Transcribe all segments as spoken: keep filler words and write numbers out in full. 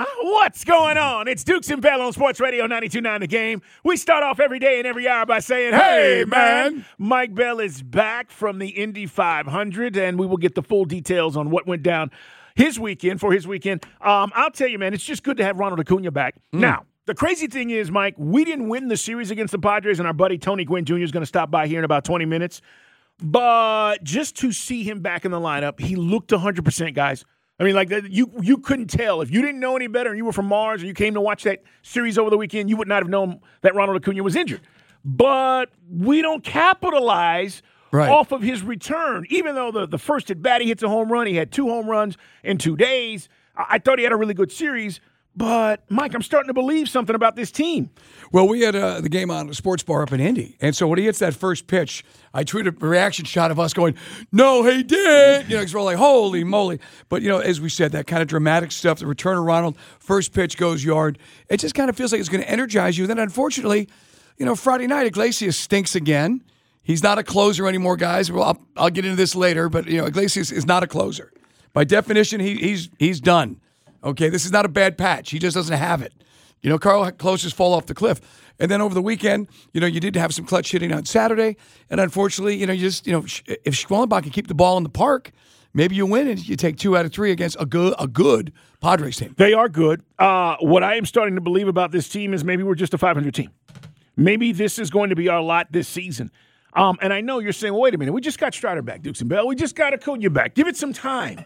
What's going on? It's Dukes and Bell on Sports Radio ninety-two point nine The Game. We start off every day and every hour by saying, hey, man. Mike Bell is back from the Indy five hundred, and we will get the full details on what went down his weekend, for his weekend. Um, I'll tell you, man, it's just good to have Ronald Acuna back. Mm. Now, the crazy thing is, Mike, we didn't win the series against the Padres, and our buddy Tony Gwynn Junior is going to stop by here in about twenty minutes. But just to see him back in the lineup, he looked one hundred percent, guys. I mean, like, you you couldn't tell. If you didn't know any better and you were from Mars or you came to watch that series over the weekend, you would not have known that Ronald Acuna was injured. But we don't capitalize right. off of his return. Even though the, the first at bat, he hits a home run. He had two home runs in two days. I, I thought he had a really good series. But, Mike, I'm starting to believe something about this team. Well, we had uh, the game on a sports bar up in Indy. And so when he hits that first pitch, I tweeted a reaction shot of us going, no, he did. You know, because we're like, holy moly. But, you know, as we said, that kind of dramatic stuff, the return of Ronald, first pitch goes yard. It just kind of feels like it's going to energize you. Then, unfortunately, you know, Friday night, Iglesias stinks again. He's not a closer anymore, guys. Well, I'll, I'll get into this later. But, you know, Iglesias is not a closer. By definition, he, he's he's done. Okay, this is not a bad patch. He just doesn't have it. You know, Carl Closers fall off the cliff. And then over the weekend, you know, you did have some clutch hitting on Saturday. And unfortunately, you know, you just, you know, if Schwellenbach can keep the ball in the park, maybe you win and you take two out of three against a good, a good Padres team. They are good. Uh, what I am starting to believe about this team is maybe we're just a five hundred team. Maybe this is going to be our lot this season. Um, and I know you're saying, well, wait a minute, we just got Strider back, Dukes and Bell. We just got Acuna back. Give it some time.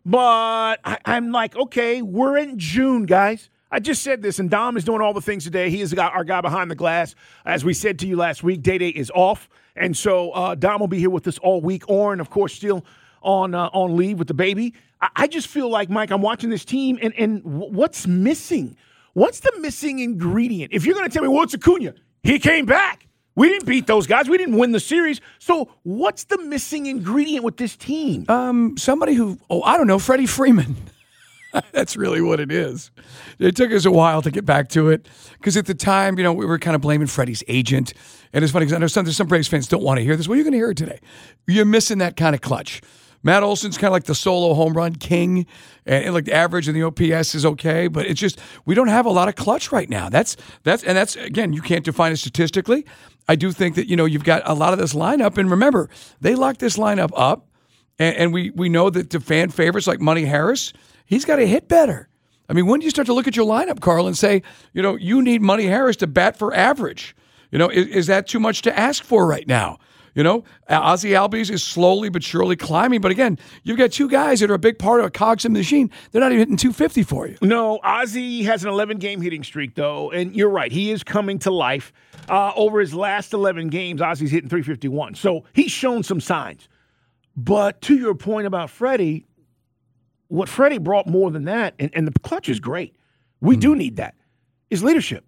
But I, I'm like, okay, we're in June, guys. I just said this, and Dom is doing all the things today. He is our guy behind the glass. As we said to you last week, Day Day is off. And so uh, Dom will be here with us all week. Oren, of course, still on uh, on leave with the baby. I, I just feel like, Mike, I'm watching this team, and, and what's missing? What's the missing ingredient? If you're going to tell me, well, it's Acuna. He came back. We didn't beat those guys. We didn't win the series. So what's the missing ingredient with this team? Um, somebody who, oh, I don't know, Freddie Freeman. That's really what it is. It took us a while to get back to it because at the time, you know, we were kind of blaming Freddie's agent. And it's funny because I know some, some Braves fans don't want to hear this. Well, you're going to hear it today. You're missing that kind of clutch. Matt Olson's kind of like the solo home run king, and, and like the average and the O P S is okay, but it's just we don't have a lot of clutch right now. That's that's and that's again, you can't define it statistically. I do think that, you know, you've got a lot of this lineup, and remember, they locked this lineup up, and, and we we know that the fan favorites like Money Harris, he's got to hit better. I mean, when do you start to look at your lineup, Carl, and say, you know, you need Money Harris to bat for average? You know, is, is that too much to ask for right now? You know, Ozzy Albies is slowly but surely climbing. But again, you've got two guys that are a big part of a cogs in the machine. They're not even hitting two fifty for you. No, Ozzy has an eleven-game hitting streak, though. And you're right. He is coming to life. Uh, over his last eleven games, Ozzy's hitting three fifty-one. So he's shown some signs. But to your point about Freddie, what Freddie brought more than that, and, and the clutch is great. We mm. do need that, is leadership.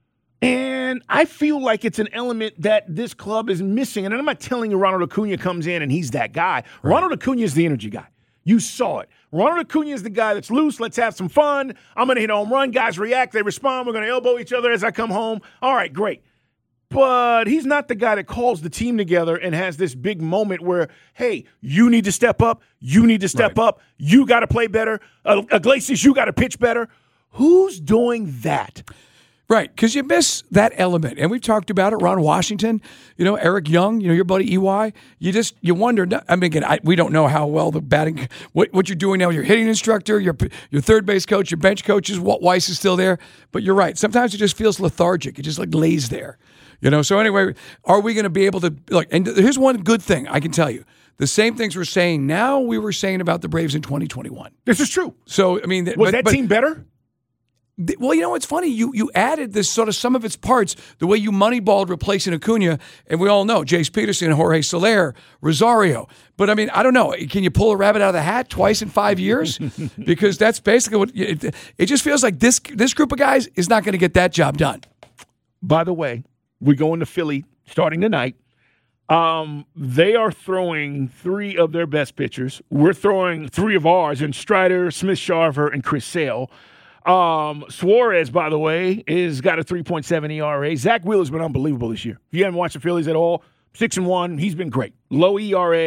And I feel like it's an element that this club is missing. And I'm not telling you Ronald Acuna comes in and he's that guy. Right. Ronald Acuna is the energy guy. You saw it. Ronald Acuna is the guy that's loose. Let's have some fun. I'm going to hit a home run. Guys react. They respond. We're going to elbow each other as I come home. All right, great. But he's not the guy that calls the team together and has this big moment where, hey, you need to step up. You need to step right. up. You got to play better. Uh, Iglesias, you got to pitch better. Who's doing that? Right, because you miss that element. And we've talked about it. Ron Washington, you know, Eric Young, you know, your buddy E Y. You just, you wonder, I mean, again, I, we don't know how well the batting, what, what you're doing now with your hitting instructor, your your third base coach, your bench coaches, Walt Weiss is still there. But you're right. Sometimes it just feels lethargic. It just like lays there. You know, so anyway, are we going to be able to, like, and here's one good thing I can tell you. The same things we're saying now we were saying about the Braves in twenty twenty-one. This is true. So, I mean. Was but, that but, team better? Well, you know, it's funny. You you added this sort of some of its parts, the way you moneyballed replacing Acuna, and we all know Jace Peterson, Jorge Soler, Rosario. But, I mean, I don't know. Can you pull a rabbit out of the hat twice in five years? Because that's basically what it, – it just feels like this this group of guys is not going to get that job done. By the way, we're going to Philly starting tonight. Um, they are throwing three of their best pitchers. We're throwing three of ours in Strider, Smith-Shawver, and Chris Sale. Um, Suarez, by the way, is got a three point seven E R A. Zach Wheeler's been unbelievable this year. If you haven't watched the Phillies at all, six and one, he's been great. Low E R A.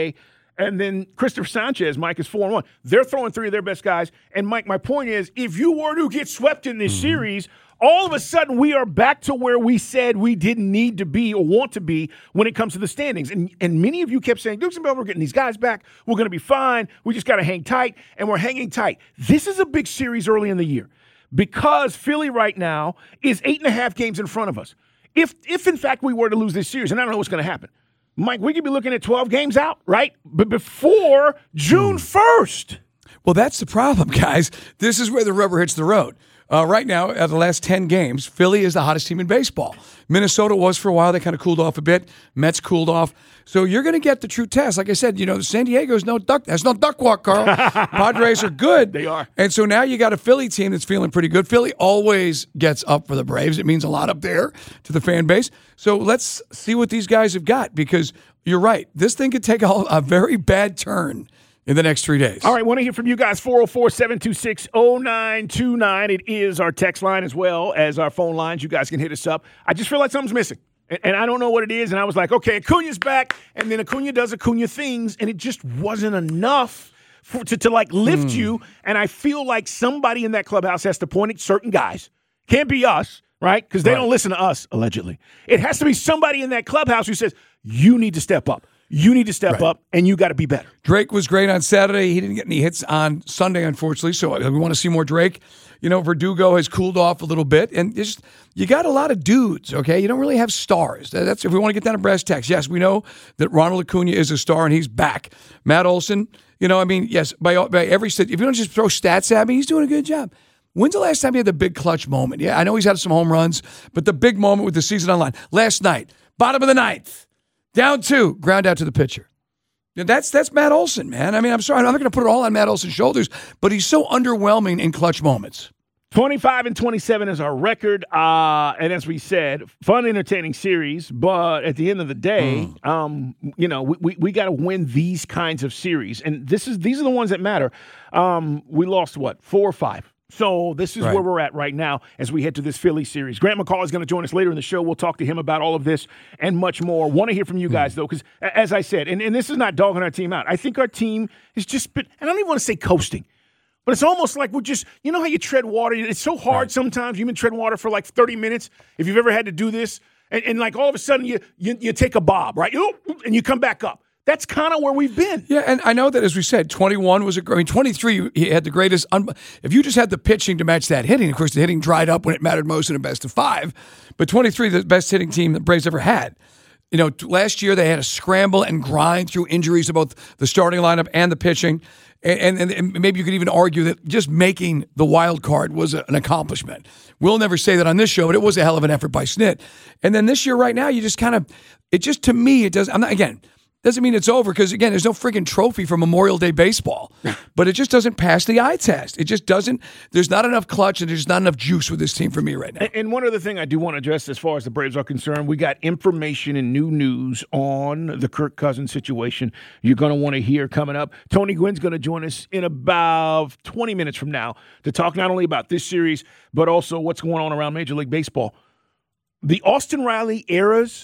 And then Christopher Sanchez, Mike, is four and one. They're throwing three of their best guys. And, Mike, my point is, if you were to get swept in this mm-hmm. series, all of a sudden we are back to where we said we didn't need to be or want to be when it comes to the standings. And and many of you kept saying, Dukes and Bell, we're getting these guys back. We're going to be fine. We just got to hang tight. And we're hanging tight. This is a big series early in the year because Philly right now is eight and a half games in front of us. If, if in fact, we were to lose this series, and I don't know what's going to happen, Mike, we could be looking at twelve games out, right? But before June first. Well, that's the problem, guys. This is where the rubber hits the road. Uh, right now, at the last ten games, Philly is the hottest team in baseball. Minnesota was for a while. They kind of cooled off a bit. Mets cooled off. So you're going to get the true test. Like I said, you know, San Diego's no duck. That's no duck walk, Carl. Padres are good. They are. And so now you got a Philly team that's feeling pretty good. Philly always gets up for the Braves. It means a lot up there to the fan base. So let's see what these guys have got because you're right. This thing could take a, a very bad turn in the next three days. All right, want to hear from you guys, four oh four, seven two six, oh nine two nine. It is our text line as well as our phone lines. You guys can hit us up. I just feel like something's missing, and, and I don't know what it is, and I was like, okay, Acuna's back, and then Acuna does Acuna things, and it just wasn't enough for, to, to, like, lift mm. you, and I feel like somebody in that clubhouse has to point at certain guys. Can't be us, right? Because they right. don't listen to us, allegedly. It has to be somebody in that clubhouse who says, you need to step up. You need to step right. up, and you got to be better. Drake was great on Saturday. He didn't get any hits on Sunday, unfortunately, so we want to see more Drake. You know, Verdugo has cooled off a little bit, and just you got a lot of dudes, okay? You don't really have stars. That's if we want to get down to brass tacks. Yes, we know that Ronald Acuna is a star, and he's back. Matt Olson, you know, I mean, yes, by, by every – if you don't just throw stats at me, he's doing a good job. When's the last time he had the big clutch moment? Yeah, I know he's had some home runs, but the big moment with the season on line. Last night, bottom of the ninth. Down two, ground out to the pitcher. That's that's Matt Olson, man. I mean, I'm sorry, I'm not going to put it all on Matt Olson's shoulders, but he's so underwhelming in clutch moments. twenty-five and twenty-seven is our record, uh, and as we said, fun, entertaining series. But at the end of the day, mm. um, you know, we we, we got to win these kinds of series, and this is these are the ones that matter. Um, we lost what four or five. So this is right. where we're at right now as we head to this Philly series. Grant McCall is going to join us later in the show. We'll talk to him about all of this and much more. Want to hear from you guys, though, because as I said, and, and this is not dogging our team out. I think our team has just been, and I don't even want to say coasting, but it's almost like we're just, you know how you tread water? It's so hard right. sometimes. You've been treading water for like thirty minutes, if you've ever had to do this, and, and like all of a sudden you, you, you take a bob, right? And you come back up. That's kind of where we've been. Yeah, and I know that, as we said, twenty-one was a – I mean, twenty-three, he had the greatest un- – if you just had the pitching to match that hitting, of course, the hitting dried up when it mattered most in a best of five. But twenty-three, the best hitting team the Braves ever had. You know, last year they had to scramble and grind through injuries to both the starting lineup and the pitching. And, and, and maybe you could even argue that just making the wild card was a, an accomplishment. We'll never say that on this show, but it was a hell of an effort by Snit. And then this year right now, you just kind of – it just, to me, it does – I'm not – again – doesn't mean it's over because, again, there's no freaking trophy for Memorial Day baseball. But it just doesn't pass the eye test. It just doesn't. There's not enough clutch and there's not enough juice with this team for me right now. And one other thing I do want to address as far as the Braves are concerned, we got information and new news on the Kirk Cousins situation you're going to want to hear coming up. Tony Gwynn's going to join us in about twenty minutes from now to talk not only about this series, but also what's going on around Major League Baseball. The Austin Riley eras,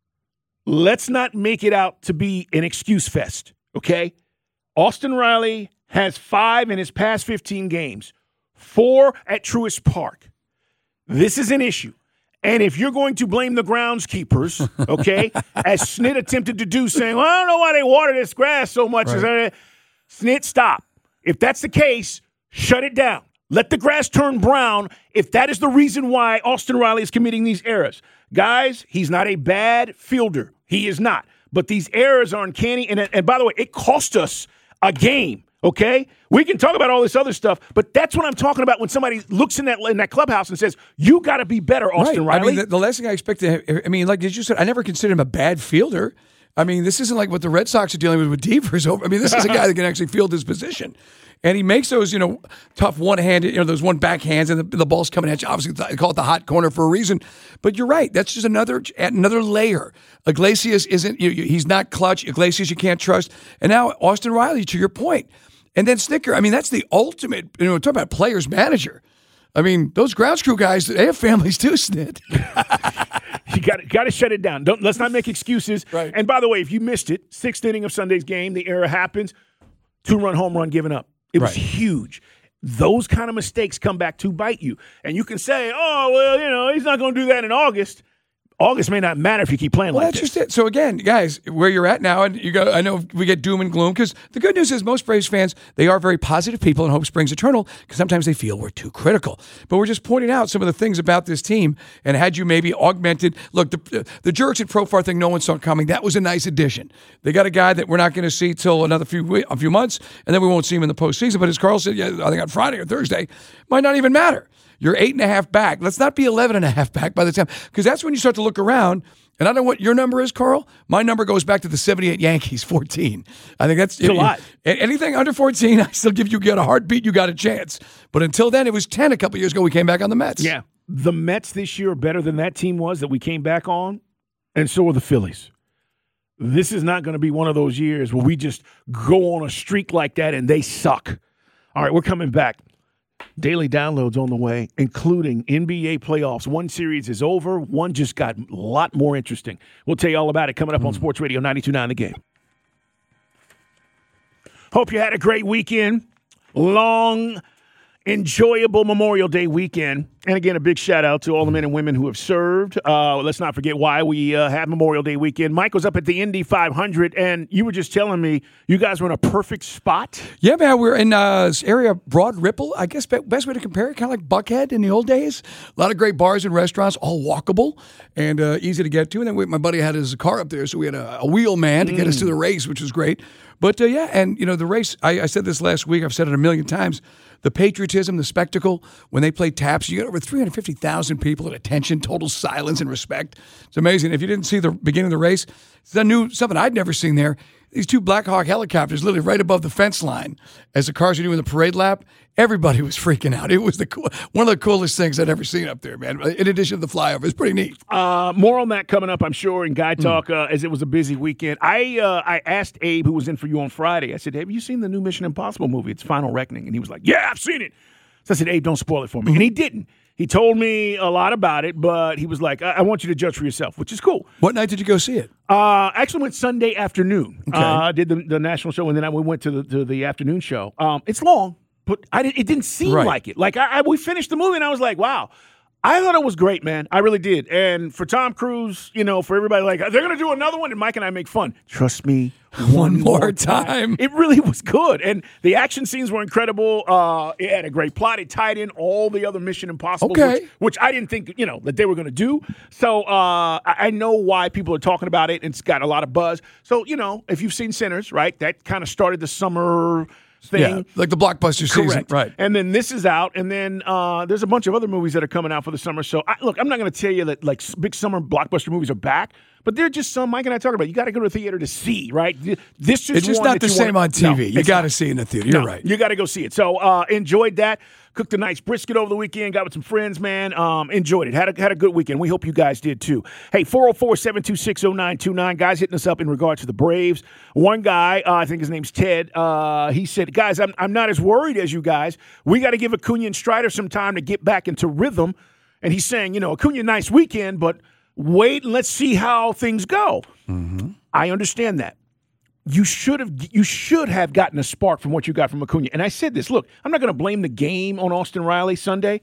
let's not make it out to be an excuse fest, okay? Austin Riley has five in his past fifteen games, four at Truist Park. This is an issue. And if you're going to blame the groundskeepers, okay, as Snit attempted to do, saying, well, I don't know why they water this grass so much. Right. Snit, stop. If that's the case, shut it down. Let the grass turn brown if that is the reason why Austin Riley is committing these errors. Guys, he's not a bad fielder. He is not. But these errors are uncanny. And, and by the way, it cost us a game, okay? We can talk about all this other stuff, but that's what I'm talking about when somebody looks in that in that clubhouse and says, you got to be better, Austin right. Riley. I mean, the, the last thing I expected, I mean, like as you said, I never considered him a bad fielder. I mean, this isn't like what the Red Sox are dealing with with Devers. I mean, this is a guy that can actually field his position. And he makes those, you know, tough one-handed, you know, those one backhands, and the, the ball's coming at you. Obviously, they call it the hot corner for a reason. But you're right. That's just another another layer. Iglesias isn't, you, you, he's not clutch. Iglesias you can't trust. And now Austin Riley, to your point. And then Snitker, I mean, that's the ultimate, you know, talk about players manager. I mean, those grounds crew guys, they have families too, Snit. You got got to shut it down. Don't let's not make excuses. Right. And by the way, if you missed it, sixth inning of Sunday's game, the error happens. Two-run home run given up. It was Right. huge. Those kind of mistakes come back to bite you. And you can say, oh, well, you know, he's not going to do that in August. August may not matter if you keep playing Well, like that's this. just it. So again, guys, where you're at now, and you go, I know we get doom and gloom because the good news is most Braves fans, they are very positive people and hope springs eternal because sometimes they feel we're too critical. But we're just pointing out some of the things about this team. And had you maybe augmented, look, the the Jurickson Profar thing, no one saw coming. That was a nice addition. They got a guy that we're not going to see till another few a few months, and then we won't see him in the postseason. But as Carl said, yeah, I think on Friday or Thursday, might not even matter. You're eight and a half back. Let's not be eleven and a half back by the time, because that's when you start to look around. And I don't know what your number is, Carl. My number goes back to the seventy-eight Yankees, fourteen. I think that's It's a lot. Anything under fourteen, I still give you got a heartbeat, you got a chance. But until then, it was ten a couple years ago. We came back on the Mets. Yeah. The Mets this year are better than that team was that we came back on, and so are the Phillies. This is not going to be one of those years where we just go on a streak like that and they suck. All right, we're coming back. Daily downloads on the way, including N B A playoffs. One series is over. One just got a lot more interesting. We'll tell you all about it coming up on Sports Radio ninety-two point nine The Game. Hope you had a great weekend. Long, enjoyable Memorial Day weekend. And again, a big shout out to all the men and women who have served. Uh, let's not forget why we uh, have Memorial Day weekend. Mike was up at the Indy five hundred, and you were just telling me you guys were in a perfect spot. Yeah, man, we're in uh, this area, Broad Ripple. I guess be- best way to compare it, kind of like Buckhead in the old days. A lot of great bars and restaurants, all walkable and uh, easy to get to. And then we, my buddy had his car up there, so we had a, a wheel man to get us to the race, which was great. But uh, yeah, and you know the race. I, I said this last week. I've said it a million times. The patriotism, the spectacle, when they play taps, you get over three hundred fifty thousand people at attention, total silence and respect. It's amazing. If you didn't see the beginning of the race, it's a new something I'd never seen there. These two Black Hawk helicopters literally right above the fence line as the cars are doing the parade lap. Everybody was freaking out. It was the cool, one of the coolest things I'd ever seen up there, man. In addition to the flyover, it's pretty neat. Uh, more on that coming up, I'm sure, in Guy Talk, mm. uh, as it was a busy weekend. I uh, I asked Abe, who was in for you on Friday, I said, have you seen the new Mission Impossible movie? It's Final Reckoning. And he was like, yeah, I've seen it. So I said, Abe, don't spoil it for me. Mm-hmm. And he didn't. He told me a lot about it, but he was like, I-, I want you to judge for yourself, which is cool. What night did you go see it? Uh, actually went Sunday afternoon. Okay. Uh, I did the, the national show, and then I, we went to the, to the afternoon show. Um, it's long, but I did, it didn't seem right. like it. Like, I, I we finished the movie, and I was like, wow. I thought it was great, man. I really did. And for Tom Cruise, you know, for everybody, like, they're going to do another one, and Mike and I make fun. Trust me, one, one more, more time. time. It really was good. And the action scenes were incredible. Uh, it had a great plot. It tied in all the other Mission Impossible, okay. which, which I didn't think, you know, that they were going to do. So uh, I, I know why people are talking about it. It's got a lot of buzz. So, you know, if you've seen Sinners, right, that kind of started the summer thing. Yeah, like the blockbuster season. Correct. Right. And then this is out, and then uh, there's a bunch of other movies that are coming out for the summer. So, I, look, I'm not going to tell you that, like, big summer blockbuster movies are back, but they're just some Mike and I talk about. You got to go to the theater to see, right? This just It's just one not that the you same wanna, on T V. No, you got to not. see it in the theater. You're no, right. You got to go see it. So, uh, enjoyed that. Cooked a nice brisket over the weekend. Got with some friends, man. Um, enjoyed it. Had a, had a good weekend. We hope you guys did, too. Hey, four oh four, seven two six, oh nine two nine. Guys hitting us up in regards to the Braves. One guy, uh, I think his name's Ted, uh, he said, guys, I'm, I'm not as worried as you guys. We got to give Acuna and Strider some time to get back into rhythm. And he's saying, you know, Acuna, nice weekend, but wait and let's see how things go. Mm-hmm. I understand that. You should have you should have gotten a spark from what you got from Acuna. And I said this, look, I'm not going to blame the game on Austin Riley Sunday,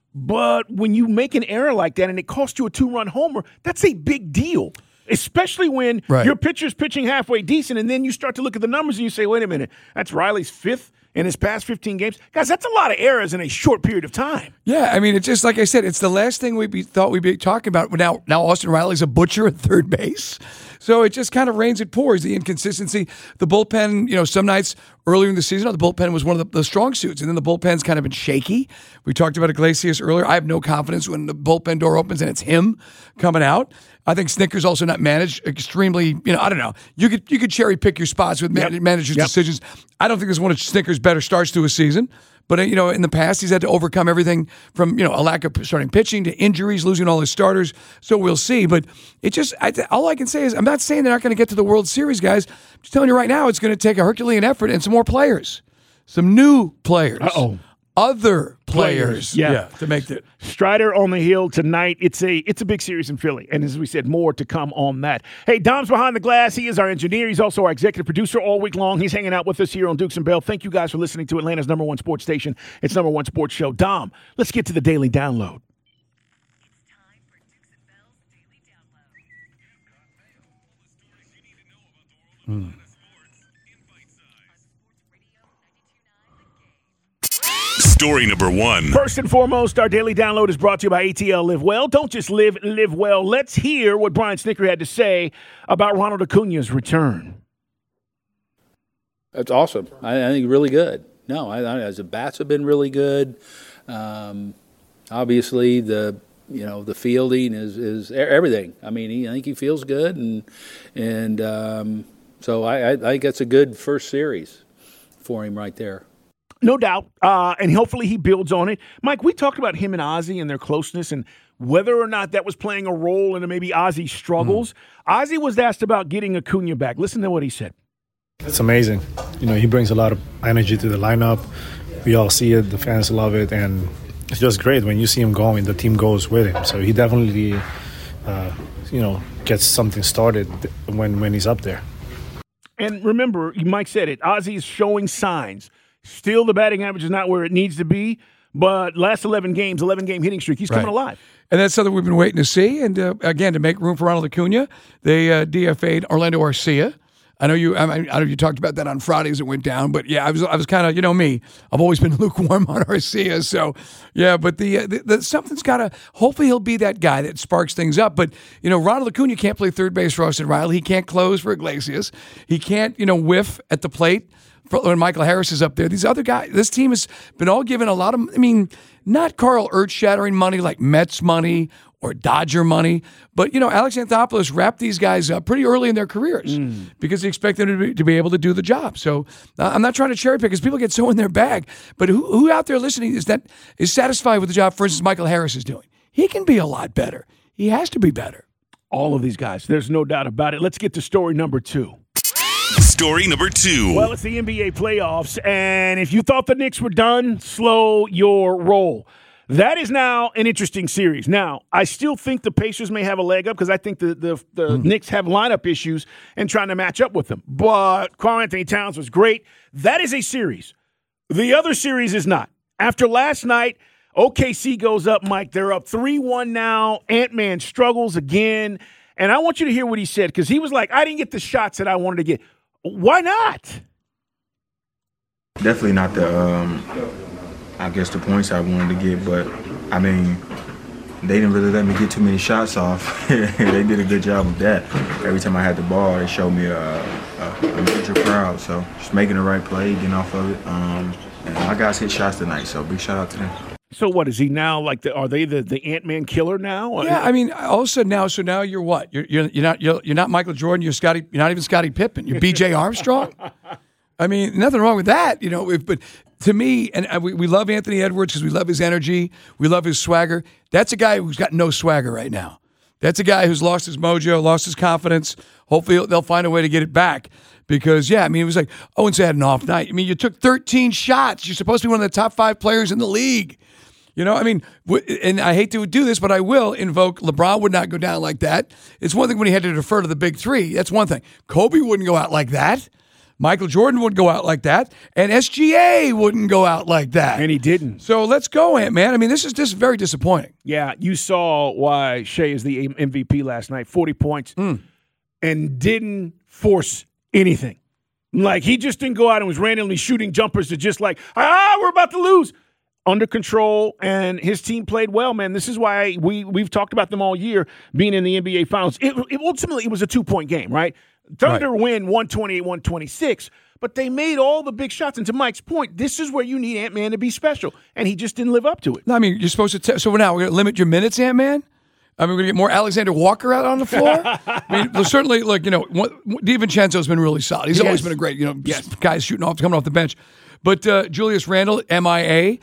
but when you make an error like that and it costs you a two-run homer, that's a big deal, especially when right. your pitcher's pitching halfway decent and then you start to look at the numbers and you say, wait a minute, that's Riley's fifth in his past fifteen games. Guys, that's a lot of errors in a short period of time. Yeah, I mean, it's just like I said, it's the last thing we be, thought we'd be talking about. Now, now Austin Riley's a butcher at third base. So it just kind of rains and pours, the inconsistency. The bullpen, you know, some nights earlier in the season, the bullpen was one of the, the strong suits, and then the bullpen's kind of been shaky. We talked about Iglesias earlier. I have no confidence when the bullpen door opens and it's him coming out. I think Snicker's also not managed extremely, you know, I don't know. You could you could cherry pick your spots with man- yep. managers' yep. decisions. I don't think this is one of Snicker's better starts to a season. But, you know, in the past, he's had to overcome everything from, you know, a lack of starting pitching to injuries, losing all his starters. So we'll see. But it just, I, all I can say is, I'm not saying they're not going to get to the World Series, guys. I'm just telling you right now, it's going to take a Herculean effort and some more players, some new players, Uh-oh. other players. Yeah. yeah, to make it. Strider on the hill tonight. It's a it's a big series in Philly. And as we said, more to come on that. Hey, Dom's behind the glass. He is our engineer. He's also our executive producer all week long. He's hanging out with us here on Dukes and Bell. Thank you guys for listening to Atlanta's number one sports station. It's number one sports show. Dom, let's get to the Daily Download. Hmm. Story number one. First and foremost, our Daily Download is brought to you by A T L Live Well. Don't just live, live well. Let's hear what Brian Snitker had to say about Ronald Acuna's return. That's awesome. I, I think really good. No, I, I, as the bats have been really good. Um, obviously, the you know the fielding is is everything. I mean, he, I think he feels good, and and um, so I, I think that's a good first series for him right there. No doubt, uh, and hopefully he builds on it. Mike, we talked about him and Ozzie and their closeness and whether or not that was playing a role in maybe Ozzie's struggles. Mm. Ozzie was asked about getting Acuna back. Listen to what he said. It's amazing. You know, he brings a lot of energy to the lineup. We all see it. The fans love it. And it's just great when you see him going, the team goes with him. So he definitely, uh, you know, gets something started when, when he's up there. And remember, Mike said it, Ozzie is showing signs. Still, the batting average is not where it needs to be, but last eleven games, eleven-game hitting streak, he's coming right. alive. And that's something we've been waiting to see. And, uh, again, to make room for Ronald Acuna, they uh, D F A'd Orlando Arcia. I know you. I, mean, I don't know if you talked about that on Friday as it went down, but yeah, I was. I was kind of, you know, me. I've always been lukewarm on Arcia, so yeah. But the, uh, the, the something's got to. Hopefully, he'll be that guy that sparks things up. But you know, Ronald Acuna can't play third base for Austin Riley. He can't close for Iglesias. He can't, you know, whiff at the plate when Michael Harris is up there. These other guys. This team has been all given a lot of. I mean, not Carl earth-shattering money like Mets money or Dodger money. But, you know, Alex Anthopoulos wrapped these guys up pretty early in their careers mm. because he expected them to be, to be able to do the job. So uh, I'm not trying to cherry pick because people get so in their bag. But who, who out there listening is that is satisfied with the job, for instance, Michael Harris is doing? He can be a lot better. He has to be better. All of these guys. There's no doubt about it. Let's get to story number two. Story number two. Well, it's the N B A playoffs, and if you thought the Knicks were done, slow your roll. That is now an interesting series. Now, I still think the Pacers may have a leg up because I think the, the, the mm. Knicks have lineup issues and trying to match up with them. But Karl-Anthony Towns was great. That is a series. The other series is not. After last night, O K C goes up, Mike. They're up three one now. Ant-Man struggles again. And I want you to hear what he said because he was like, I didn't get the shots that I wanted to get. Why not? Definitely not the, um, I guess, the points I wanted to get. But, I mean, they didn't really let me get too many shots off. They did a good job of that. Every time I had the ball, they showed me a, a, a major crowd. So just making the right play, getting off of it. Um, and my guys hit shots tonight, so big shout out to them. So what is he now? Like, the, are they the, the Ant-Man killer now? Yeah, I mean, all of a sudden now. So now you're what? You're you're, you're not you're, you're not Michael Jordan. You're Scotty. You're not even Scottie Pippen. You're B J Armstrong. I mean, nothing wrong with that, you know. If, but to me, and we we love Anthony Edwards because we love his energy, we love his swagger. That's a guy who's got no swagger right now. That's a guy who's lost his mojo, lost his confidence. Hopefully, they'll find a way to get it back. Because, yeah, I mean, it was like, Owens had an off night. I mean, you took thirteen shots. You're supposed to be one of the top five players in the league. You know, I mean, and I hate to do this, but I will invoke LeBron would not go down like that. It's one thing when he had to defer to the big three. That's one thing. Kobe wouldn't go out like that. Michael Jordan wouldn't go out like that. And S G A wouldn't go out like that. And he didn't. So let's go, Ant-Man. I mean, this is just very disappointing. Yeah, you saw why Shea is the M V P last night. forty points mm. and didn't force anything. Like, he just didn't go out and was randomly shooting jumpers to just like, ah, we're about to lose. Under control, and his team played well, man. This is why we, we've talked about them all year being in the N B A Finals. It, it ultimately, it was a two-point game, right? Thunder right. win one twenty-eight one twenty-six, but they made all the big shots. And to Mike's point, this is where you need Ant-Man to be special, and he just didn't live up to it. No, I mean, you're supposed to t- – so now we're going to limit your minutes, Ant-Man? I mean, we're going to get more Alexander Walker out on the floor? I mean, well, certainly, look, you know, DiVincenzo's been really solid. He's yes. always been a great, you know, yes. guy shooting off, coming off the bench. But uh, Julius Randle, M I A –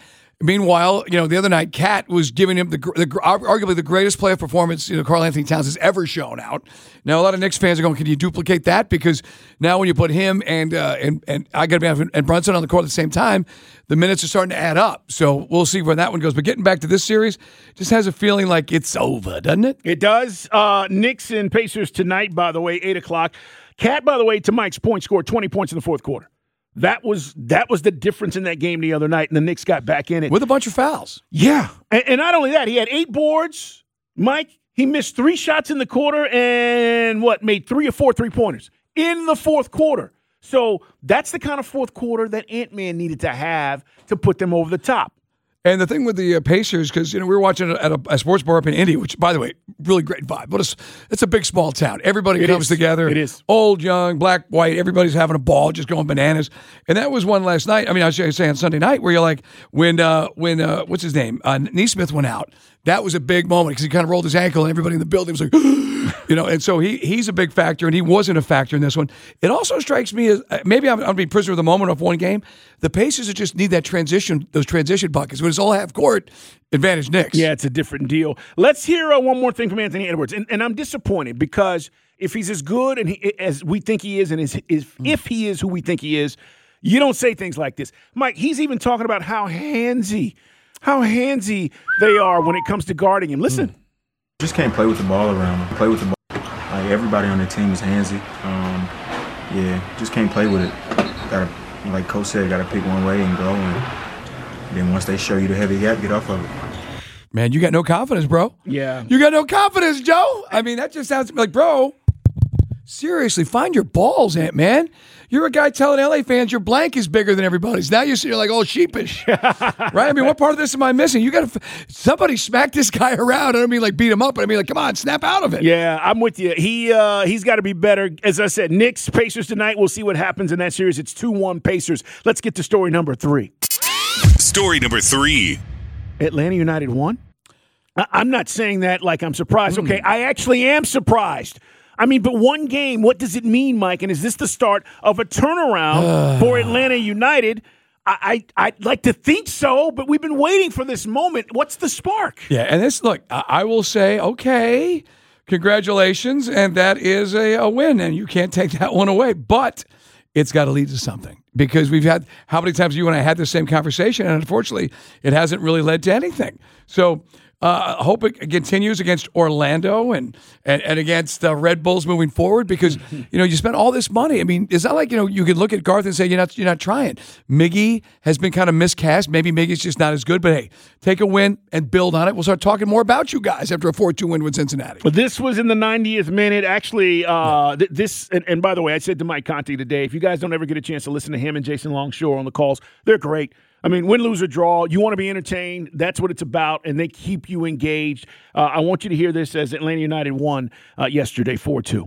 Meanwhile, you know, the other night, Cat was giving him the, the arguably the greatest playoff performance, you know, Karl Anthony Towns has ever shown out. Now, a lot of Knicks fans are going, can you duplicate that? Because now when you put him and uh, and and I got to be and Brunson on the court at the same time, the minutes are starting to add up. So we'll see where that one goes. But getting back to this series, just has a feeling like it's over, doesn't it? It does. Uh, Knicks and Pacers tonight, by the way, eight o'clock. Cat, by the way, to Mike's point, scored twenty points in the fourth quarter. That was that was the difference in that game the other night, and the Knicks got back in it. With a bunch of fouls. Yeah. And, and not only that, he had eight boards. Mike, he missed three shots in the quarter and, what, made three or four three-pointers in the fourth quarter. So that's the kind of fourth quarter that Ant-Man needed to have to put them over the top. And the thing with the uh, Pacers, because you know we were watching it at a, a sports bar up in Indy, which, by the way, really great vibe. But it's, it's a big, small town. Everybody it comes is. together. It is. Old, young, black, white. Everybody's having a ball, just going bananas. And that was one last night. I mean, I was saying Sunday night where you're like, when, uh, when uh, what's his name? Uh, Neesmith went out. That was a big moment because he kind of rolled his ankle and everybody in the building was like, you know, and so he he's a big factor and he wasn't a factor in this one. It also strikes me as maybe I'm, I'm being prisoner of the moment of one game. The Pacers just need that transition, those transition buckets. When it's all half court, advantage Knicks. Yeah, it's a different deal. Let's hear uh, one more thing from Anthony Edwards. And, and I'm disappointed because if he's as good and he, as we think he is and is, is, mm. if he is who we think he is, you don't say things like this. Mike, he's even talking about how handsy How handsy they are when it comes to guarding him. Listen. Just can't play with the ball around him. Play with the ball. Like, everybody on the team is handsy. Um, yeah, just can't play with it. Gotta, like Coach said, got to pick one way and go. And then once they show you the heavy gap, get off of it. Man, you got no confidence, bro. Yeah. You got no confidence, Joe. I mean, that just sounds like, bro, seriously, find your balls, Ant-Man. You're a guy telling L A fans your blank is bigger than everybody's. Now you're, you're like, oh, sheepish. Right? I mean, what part of this am I missing? You got to – somebody smack this guy around. I don't mean like beat him up, but I mean like, come on, snap out of it. Yeah, I'm with you. He, uh, he's got to be better. As I said, Knicks, Pacers tonight. We'll see what happens in that series. It's two one Pacers. Let's get to story number three. Story number three. Atlanta United won? I- I'm not saying that like I'm surprised. Mm. Okay, I actually am surprised. I mean, but one game, what does it mean, Mike? And is this the start of a turnaround for Atlanta United? I, I, I'd like to think so, but we've been waiting for this moment. What's the spark? Yeah, and this, look, I, I will say, okay, congratulations, and that is a, a win, and you can't take that one away. But it's got to lead to something because we've had, how many times you and I had the same conversation, and unfortunately, it hasn't really led to anything. So Uh, I hope it continues against Orlando and, and, and against the Red Bulls moving forward because, you know, you spent all this money. I mean, it's not like, you know, you could look at Garth and say, you're not, you're not trying. Miggy has been kind of miscast. Maybe Miggy's just not as good, but hey, take a win and build on it. We'll start talking more about you guys after a four two win with Cincinnati. But this was in the ninetieth minute. Actually, uh, th- this, and, and by the way, I said to Mike Conti today, if you guys don't ever get a chance to listen to him and Jason Longshore on the calls, they're great. I mean, win, lose, or draw, you want to be entertained. That's what it's about, and they keep you engaged. Uh, I want you to hear this as Atlanta United won uh, yesterday, four two.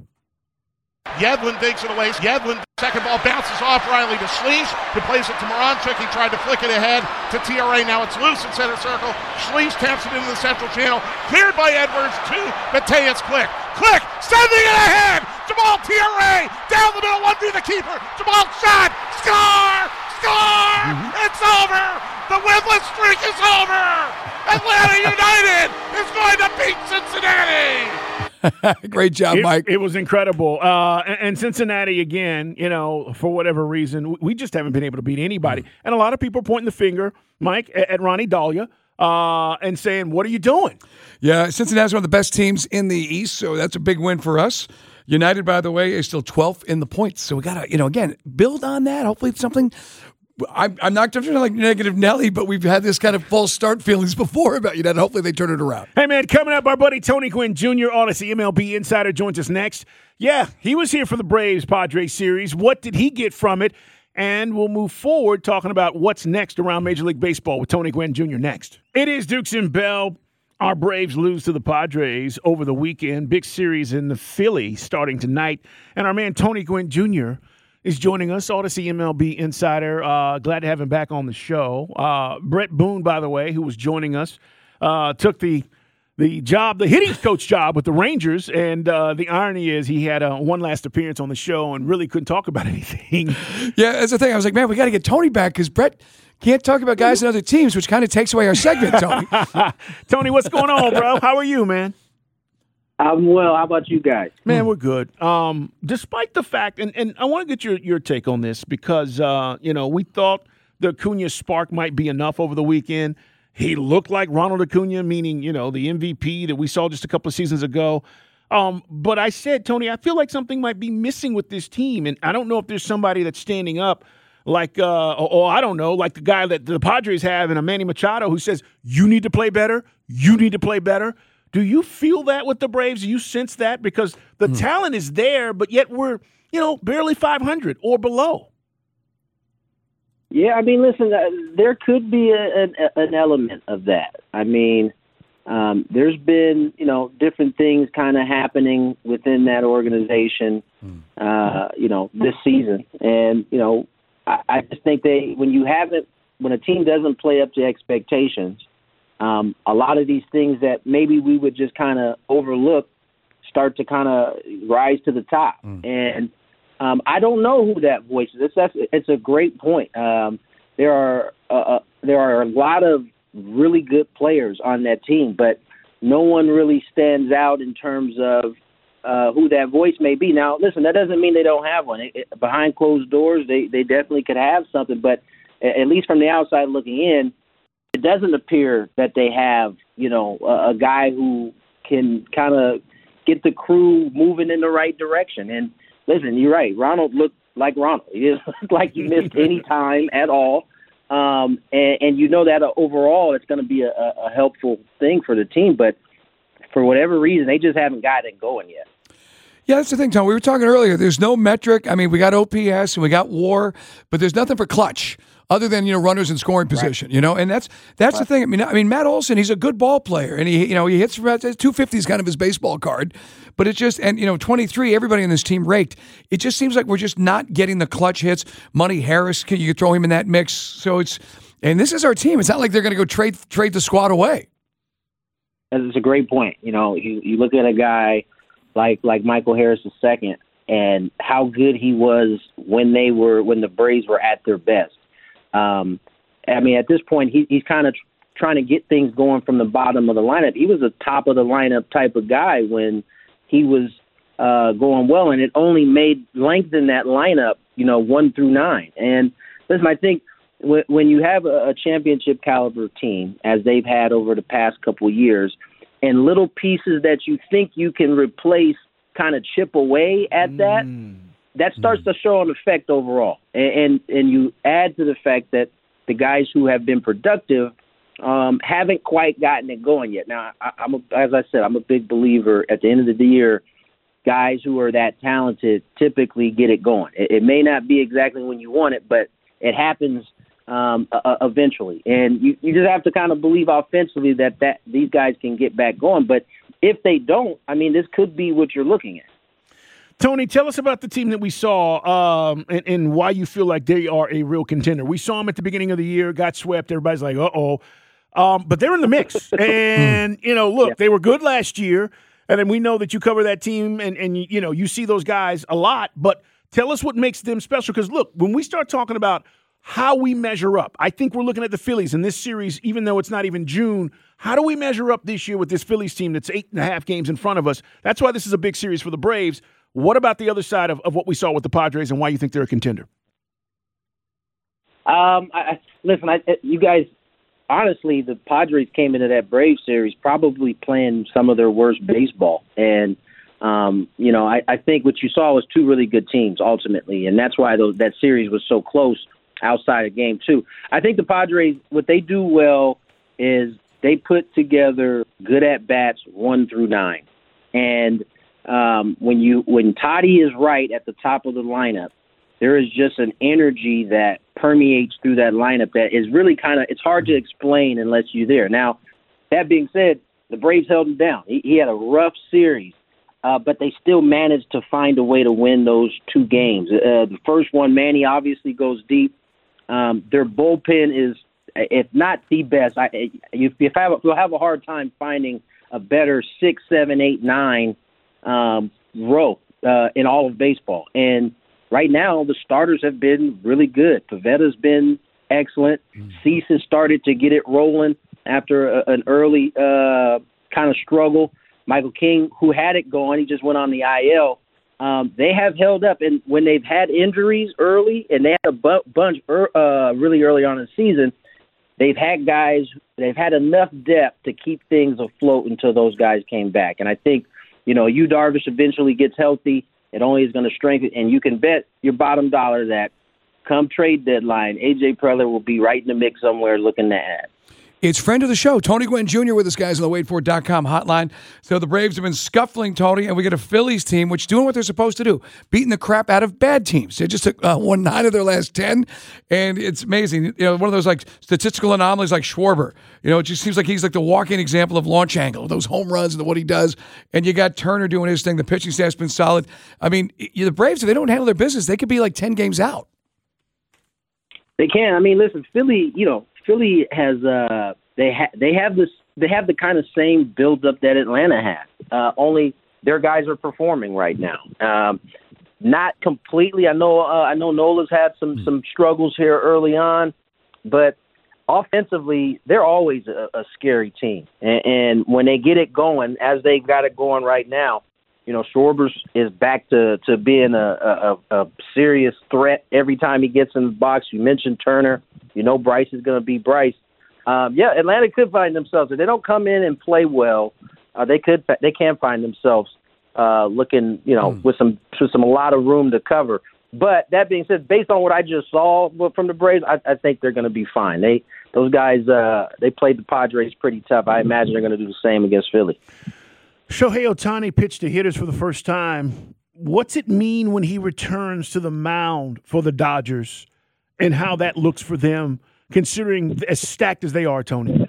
Yedlin digs it away. Yedlin, second ball bounces off Riley to Schleich, who plays it to Moranchik. He tried to flick it ahead to T R A. Now it's loose in center circle. Schleich taps it into the central channel. Cleared by Edwards to Mateus Click. Click, sending it ahead. Jamal T R A down the middle, one through the keeper. Jamal shot, score! Score! Mm-hmm. It's over! The winless streak is over! Atlanta United is going to beat Cincinnati! Great job, it, Mike. It was incredible. Uh, and, and Cincinnati, again, you know, for whatever reason, we just haven't been able to beat anybody. Mm. And a lot of people are pointing the finger, Mike, at, at Ronnie Dahlia uh, and saying, what are you doing? Yeah, Cincinnati's one of the best teams in the East, so that's a big win for us. United, by the way, is still twelfth in the points. So we got to, you know, again, build on that. Hopefully it's something. I'm, I'm not trying to like negative Nelly, but we've had this kind of false start feelings before about United. Hopefully they turn it around. Hey, man, coming up, our buddy Tony Gwynn Junior, Odyssey M L B Insider, joins us next. Yeah, he was here for the Braves-Padres series. What did he get from it? And we'll move forward talking about what's next around Major League Baseball with Tony Gwynn Junior next. It is Dukes and Bell. Our Braves lose to the Padres over the weekend. Big series in the Philly starting tonight. And our man Tony Gwynn Junior is joining us, Odyssey M L B Insider. Uh, glad to have him back on the show. Uh, Brett Boone, by the way, who was joining us, uh, took the the job, the hitting coach job with the Rangers. And uh, the irony is he had a one last appearance on the show and really couldn't talk about anything. Yeah, that's the thing. I was like, man, we got to get Tony back because Brett can't talk about guys in other teams, which kind of takes away our segment, Tony. Tony, what's going on, bro? How are you, man? I'm well. How about you guys? Man, we're good. Um, despite the fact, and, and I want to get your, your take on this because, uh, you know, we thought the Acuna spark might be enough over the weekend. He looked like Ronald Acuna, meaning, you know, the M V P that we saw just a couple of seasons ago. Um, but I said, Tony, I feel like something might be missing with this team, and I don't know if there's somebody that's standing up like, uh, or, or I don't know, like the guy that the Padres have in a Manny Machado who says, you need to play better, you need to play better. Do you feel that with the Braves? Do you sense that? Because the mm. talent is there, but yet we're, you know, barely five hundred or below. Yeah, I mean, listen, uh, there could be a, an, an element of that. I mean, um, there's been, you know, different things kind of happening within that organization, mm. uh, you know, this season. And, you know, I, I just think they, when you haven't, when a team doesn't play up to expectations, Um, a lot of these things that maybe we would just kind of overlook start to kind of rise to the top. Mm. And um, I don't know who that voice is. It's, that's, it's a great point. Um, there are uh, there are a lot of really good players on that team, but no one really stands out in terms of uh, who that voice may be. Now, listen, that doesn't mean they don't have one. It, it, behind closed doors, they, they definitely could have something, but at least from the outside looking in, it doesn't appear that they have, you know, a, a guy who can kind of get the crew moving in the right direction. And listen, you're right. Ronald looked like Ronald. He didn't look like he missed any time at all. Um, and, and you know that overall it's going to be a, a helpful thing for the team. But for whatever reason, they just haven't got it going yet. Yeah, that's the thing, Tom. We were talking earlier. There's no metric. I mean, we got O P S and we got WAR, but there's nothing for clutch other than, you know, runners in scoring position. Right. You know, and that's that's right. the thing. I mean, I mean, Matt Olson, he's a good ball player, and he, you know, he hits for two fifty is kind of his baseball card. But it's just, and you know, twenty-three, everybody in this team raked. It just seems like we're just not getting the clutch hits. Money Harris, can you throw him in that mix? So it's, and this is our team. It's not like they're going to go trade trade the squad away. That's a great point. You know, you, you look at a guy like like Michael Harris the second, and how good he was when they were when the Braves were at their best. Um, I mean, at this point, he, he's kind of tr- trying to get things going from the bottom of the lineup. He was a top of the lineup type of guy when he was uh, going well, and it only made lengthen that lineup, you know, one through nine. And listen, I think w- when you have a, a championship caliber team, as they've had over the past couple of years, and little pieces that you think you can replace kind of chip away at that, mm. that starts mm. to show an effect overall. And, and and you add to the fact that the guys who have been productive um, haven't quite gotten it going yet. Now, I, I'm a, as I said, I'm a big believer at the end of the year, guys who are that talented typically get it going. It, it may not be exactly when you want it, but it happens Um, uh, eventually, and you, you just have to kind of believe offensively that, that these guys can get back going. But if they don't, I mean, this could be what you're looking at. Tony, tell us about the team that we saw um, and, and why you feel like they are a real contender. We saw them at the beginning of the year, got swept. Everybody's like, uh-oh. Um, but they're in the mix. And, you know, look, yeah. they were good last year, and then we know that you cover that team, and, and you know, you see those guys a lot. But tell us what makes them special, because, look, when we start talking about how we measure up. I think we're looking at the Phillies in this series, even though it's not even June. How do we measure up this year with this Phillies team that's eight and a half games in front of us? That's why this is a big series for the Braves. What about the other side of, of what we saw with the Padres and why you think they're a contender? Um, I, listen, I, you guys, honestly, the Padres came into that Braves series probably playing some of their worst baseball. And, um, you know, I, I think what you saw was two really good teams ultimately, and that's why those, that series was so close outside of game two. I think the Padres, what they do well is they put together good at-bats one through nine. And um, when you when Toddy is right at the top of the lineup, there is just an energy that permeates through that lineup that is really kind of, it's hard to explain unless you're there. Now, that being said, the Braves held him down. He, he had a rough series, uh, but they still managed to find a way to win those two games. Uh, the first one, Manny obviously goes deep. Um, their bullpen is, if not the best, I, you, you have, you'll have a hard time finding a better six, seven, eight, nine um, row uh, in all of baseball. And right now, the starters have been really good. Pavetta's been excellent. Cease has started to get it rolling after a, an early uh, kind of struggle. Michael King, who had it going, he just went on the I L. Um, they have held up, and when they've had injuries early, and they had a bu- bunch er, uh, really early on in the season, they've had guys, they've had enough depth to keep things afloat until those guys came back. And I think, you know, Yu Darvish eventually gets healthy. It only is going to strengthen, and you can bet your bottom dollar that come trade deadline, A J Preller will be right in the mix somewhere looking to add. It's friend of the show, Tony Gwynn Junior with us, guys, on the wait for it dot com hotline. So the Braves have been scuffling, Tony, and we get a Phillies team, which is doing what they're supposed to do, beating the crap out of bad teams. They just took, uh, won nine of their last ten, and it's amazing. You know, one of those like statistical anomalies like Schwarber. You know, it just seems like he's like the walking example of launch angle, those home runs and what he does. And you got Turner doing his thing. The pitching staff's been solid. I mean, the Braves, if they don't handle their business, they could be like ten games out. They can. I mean, listen, Philly. You know, Philly has. Uh, They ha- they have this they have the kind of same build-up that Atlanta has. Uh, only their guys are performing right now. Um, not completely. I know uh, I know Nola's had some some struggles here early on, but offensively they're always a, a scary team. And, and when they get it going, as they've got it going right now, you know, Schwarber is back to to being a, a, a serious threat every time he gets in the box. You mentioned Turner. You know, Bryce is going to be Bryce. Um, yeah, Atlanta could find themselves if they don't come in and play well. Uh, they could, they can find themselves uh, looking, you know, mm. with some, with some a lot of room to cover. But that being said, based on what I just saw from the Braves, I, I think they're going to be fine. They, those guys, uh, they played the Padres pretty tough. I imagine they're going to do the same against Philly. Shohei Ohtani pitched to hitters for the first time. What's it mean when he returns to the mound for the Dodgers, and how that looks for them, considering as stacked as they are, Tony?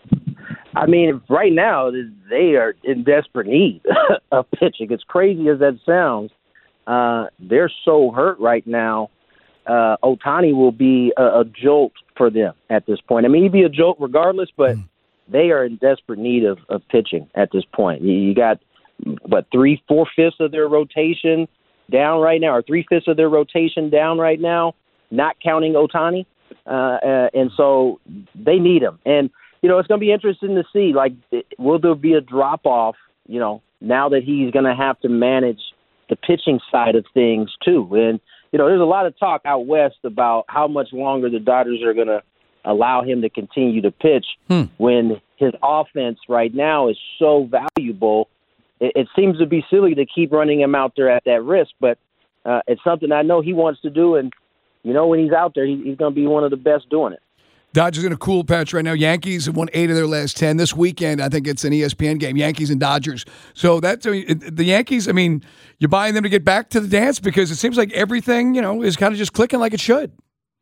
I mean, right now, they are in desperate need of pitching. As crazy as that sounds, uh, they're so hurt right now. Uh, Ohtani will be a, a jolt for them at this point. I mean, he'd be a jolt regardless, but mm. they are in desperate need of, of pitching at this point. You, you got, what, three, four-fifths of their rotation down right now, or three-fifths of their rotation down right now, not counting Ohtani. Uh, uh, and so they need him. And, you know, it's going to be interesting to see, like, will there be a drop-off, you know, now that he's going to have to manage the pitching side of things, too. And, you know, there's a lot of talk out west about how much longer the Dodgers are going to allow him to continue to pitch hmm. when his offense right now is so valuable. It, it seems to be silly to keep running him out there at that risk, but uh, it's something I know he wants to do, and you know, when he's out there, he, he's going to be one of the best doing it. Dodgers in a cool patch right now. Yankees have won eight of their last ten. This weekend, I think it's an E S P N game, Yankees and Dodgers. So that's I mean, the Yankees, I mean, you're buying them to get back to the dance because it seems like everything, you know, is kind of just clicking like it should.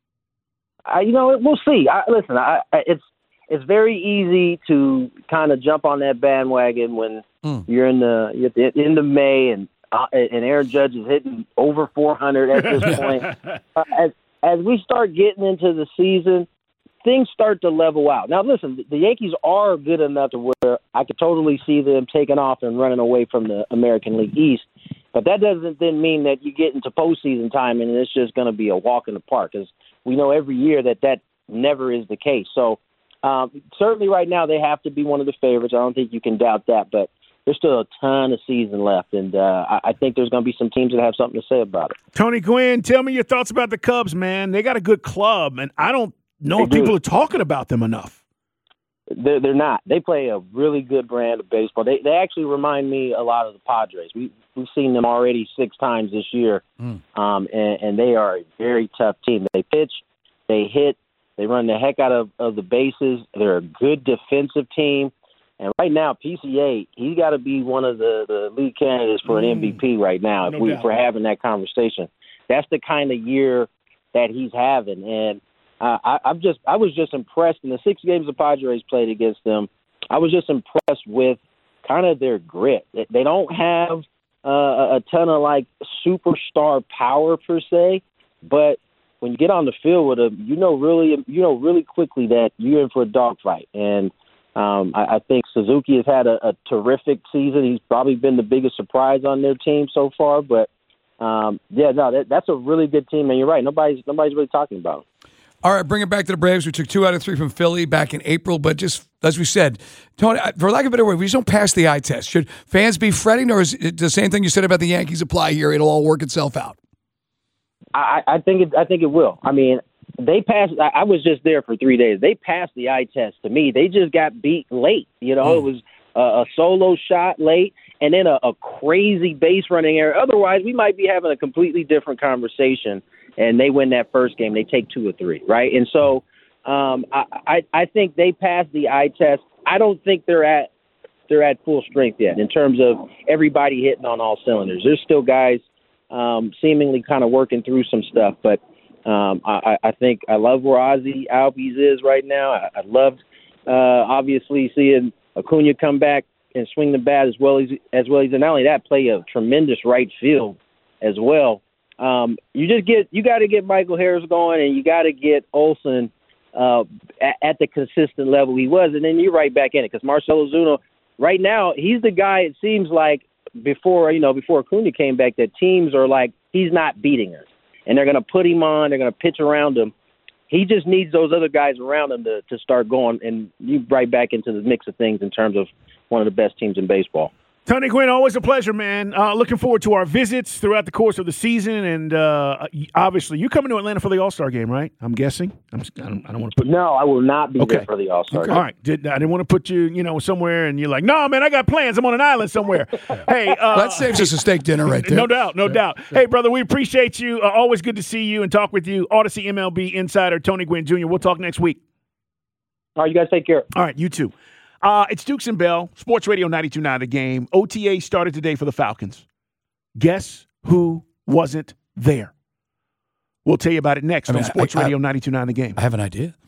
Uh, you know, we'll see. I, listen, I, I, it's it's very easy to kind of jump on that bandwagon when mm. you're in the you're at the end of May and Uh, and Aaron Judge is hitting over four hundred at this point. Uh, as as we start getting into the season, things start to level out. Now, listen, the Yankees are good enough to where I could totally see them taking off and running away from the American League East. But that doesn't then mean that you get into postseason time and it's just going to be a walk in the park, because we know every year that that never is the case. So um, certainly right now they have to be one of the favorites. I don't think you can doubt that, but there's still a ton of season left, and uh, I, I think there's going to be some teams that have something to say about it. Tony Gwynn, tell me your thoughts about the Cubs, man. They got a good club, and I don't know they if do. people are talking about them enough. They're, they're not. They play a really good brand of baseball. They they actually remind me a lot of the Padres. We, we've seen them already six times this year, mm. um, and, and they are a very tough team. They pitch, they hit, they run the heck out of, of the bases. They're a good defensive team. And right now, P C A, he's got to be one of the, the lead candidates for an mm. M V P right now if, no we, doubt. if we're having that conversation. That's the kind of year that he's having. And uh, I, I'm just, I was just impressed in the six games the Padres played against them. I was just impressed with kind of their grit. They don't have uh, a ton of, like, superstar power per se, but when you get on the field with them, you know really, you know really quickly that you're in for a dogfight. And Um, I, I think Suzuki has had a, a terrific season. He's probably been the biggest surprise on their team so far. But, um, yeah, no, that, that's a really good team. And you're right. Nobody's nobody's really talking about him. All right, bring it back to the Braves. We took two out of three from Philly back in April, but just as we said, Tony, for lack of a better word, we just don't pass the eye test. Should fans be fretting, or is it the same thing you said about the Yankees apply here? It'll all work itself out. I, I think it. I think it will. I mean, they passed. I, I was just there for three days. They passed the eye test to me. They just got beat late. You know, mm. it was a, a solo shot late, and then a, a crazy base running error. Otherwise, we might be having a completely different conversation. And they win that first game, they take two or three, right? And so um, I, I, I think they passed the eye test. I don't think they're at they're at full strength yet in terms of everybody hitting on all cylinders. There's still guys um, seemingly kind of working through some stuff, but um, I, I think I love where Ozzy Albies is right now. I, I loved uh, obviously seeing Acuna come back and swing the bat as well as as well as and not only that, play a tremendous right field as well. Um, you just get you got to get Michael Harris going, and you got to get Olsen uh, at, at the consistent level he was, and then you're right back in it because Marcell Ozuna, right now, he's the guy. It seems like before you know before Acuna came back, that teams are like he's not beating us, and they're going to put him on. They're going to pitch around him. He just needs those other guys around him to to start going, and you right back into the mix of things in terms of one of the best teams in baseball. Tony Gwynn, always a pleasure, man. Uh, looking forward to our visits throughout the course of the season, and uh, obviously, you coming to Atlanta for the All-Star game, right? I'm guessing. I'm, I don't, I don't want to put. No, I will not be okay. there for the All-Star okay. game. All right, Did, I didn't want to put you, you know, somewhere, and you're like, no, man, I got plans. I'm on an island somewhere. Hey, uh, that saves us a steak dinner right there. No doubt, no yeah. doubt. Hey, brother, we appreciate you. Uh, always good to see you and talk with you. Odyssey M L B insider Tony Gwynn Junior We'll talk next week. All right, you guys take care. All right, you too. Uh, it's Dukes and Bell, Sports Radio ninety-two point nine The Game. O T A started today for the Falcons. Guess who wasn't there? We'll tell you about it next I mean, on Sports I, I, Radio ninety-two point nine The Game. I have an idea.